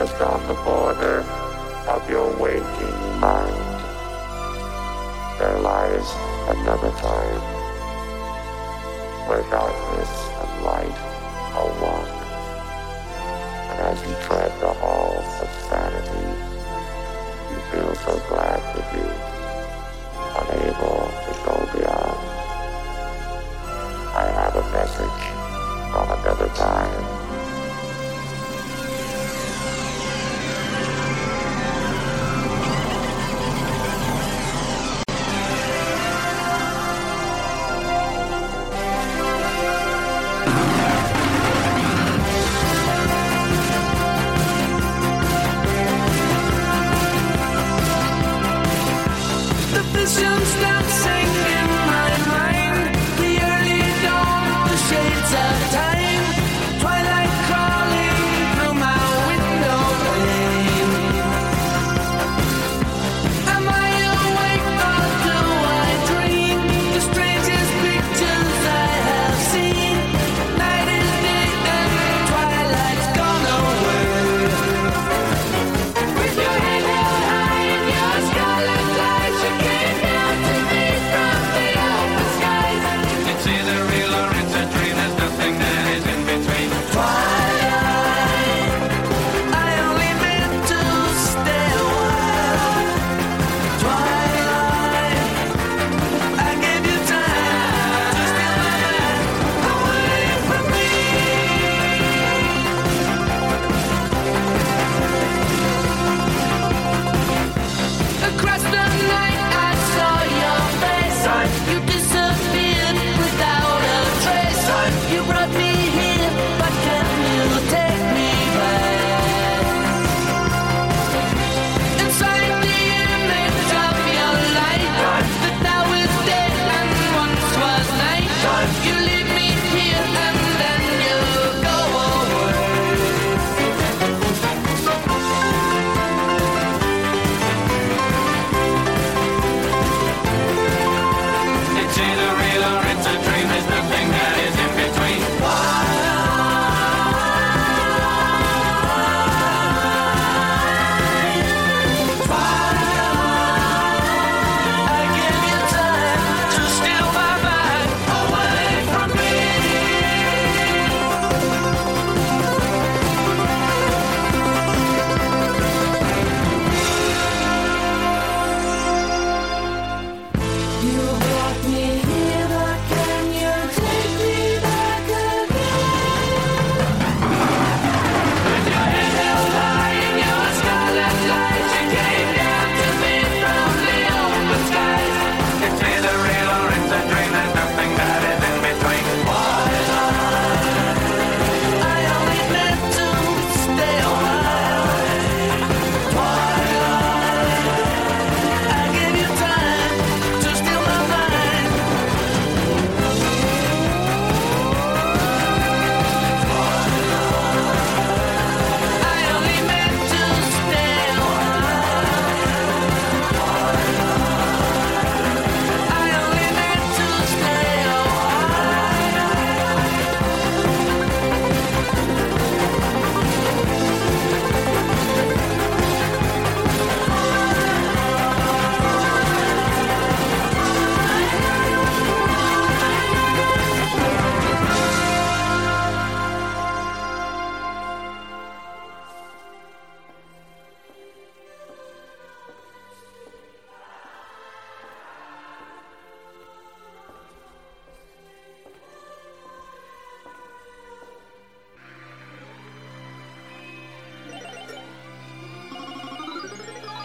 just on the border of your waking mind. There lies another time where darkness and light are one. And as you tread the halls of sanity, you feel so glad to be unable to go beyond. I have a message from another time. Visions dancing in my mind, the early dawn, the shades of time, twilight crawling through my window pane. Am I awake or do I dream? The strangest pictures I have seen. Night is day and twilight's gone away. With your head held high and your scarlet lights, you came. It's either real or it's a dream. There's nothing that is in between. Twilight, I only meant to stay a while. Twilight, I gave you time to steal my mind away from me. Across the night I saw your face. You disappeared.